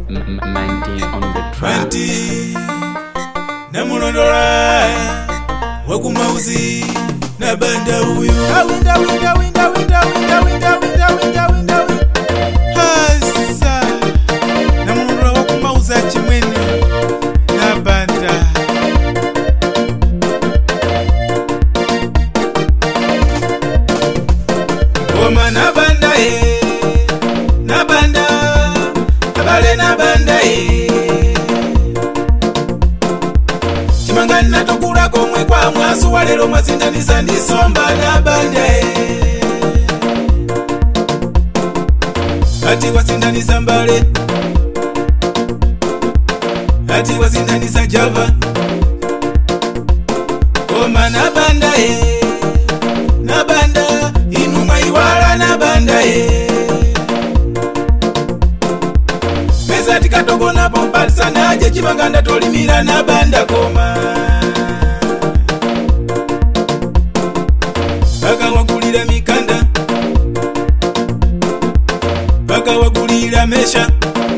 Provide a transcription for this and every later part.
19 on the track. Namulondola wakumauzi na banda huyu hasa namulondola wakumauzi achimwene na banda Goma na banda na banda abale na banda Chimangana tokula komwe kwa mwasu walero mazindanisa ndisomba na banda Ati wasindanisa mbale Ati wasindanisa java Goma na banda na banda inuma iwala na banda Mesa tikatogo na pompatisa naje chimanganda tolimira na banda koma Baka wagulira mikanda Baka wagulira mesha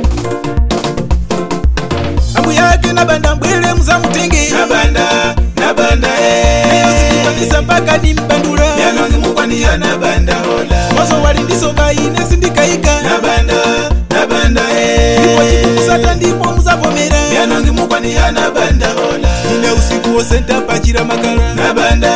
Amu yake na banda mbwele mza mutingi Na banda Eyo sikikanisa mpaka ni mbandura Yanongi mukwani ya na banda hola Mozo wali ndisoka ine sindikaika Na banda Ipo chikusata ndipo muzapomera Yanongi mukwani ya na banda hola Ine usiku osenta pachira makala Na banda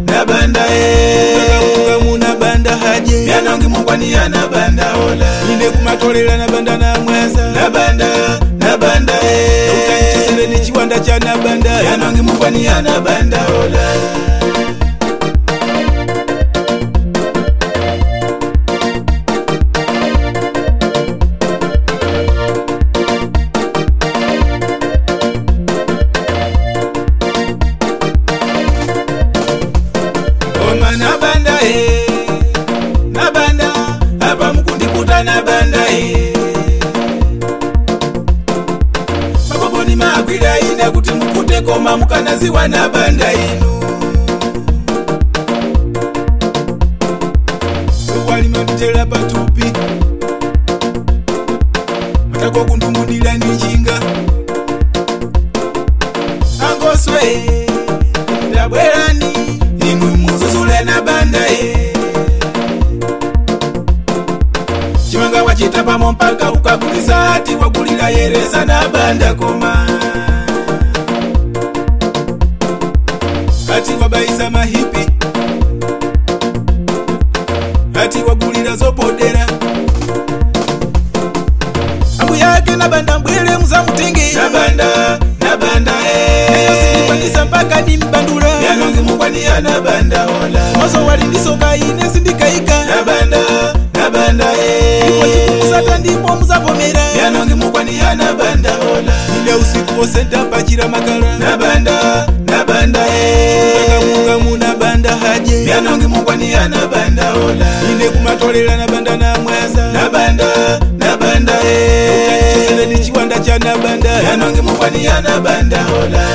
Muka muna banda haje Yanongi mukwani ya na banda hola Ine kumatolela na banda na mwasa Na banda Ukanchisele ni chiwanda cha na banda Yanongi mukwani ya na banda hola Na banda hapa mkundikuta na banda Maboboni magwira ina kuti mukute koma mukanaziwa na banda inu Wali manditela patupi Matako kundumudila njinga Angoswe Ndabwerani Inu muzuzule na banda Chimanga wachitapa mpaka ukagulisa ati wagulila yeresa na banda koma Ati wabaisa mahipi Ati wagulila zopodera Amu yake na banda mbwele mza mutingi Na banda Eyo sikikanisa mpaka ni mbandura Yanongi mukwani ya na banda hola Mozo wali ndisoka ine sindikaika Na banda Ipo chikusata ndipo muzapomera Yanongi mukwani ya na banda hola Ine usiku osenta pachira makala Na banda Muka muna banda haje Yanongi mukwani ya na banda hola Ine kumatolela na banda na mwasa Na banda Ukanchisele ni chiwanda cha na banda Yanongi mukwani ya na banda hola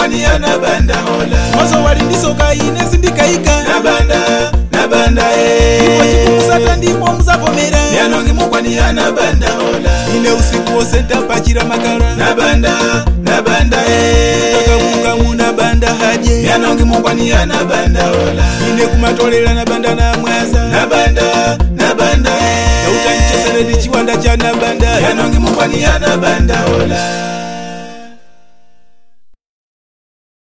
mukwaniya nabanda hola maso walindisoka ine sindikaika nabanda ipo chikumusata ndipo muzavomera yanongi mukwaniya nabanda hola ine usiku wose ntapachira makala nabanda takavuka munabanda hadye yanongi mukwaniya nabanda hola ine kumatolera nabanda na mwaza nabanda yautanchesere ndi chiwanda cha nabanda yanongi mukwaniya nabanda hola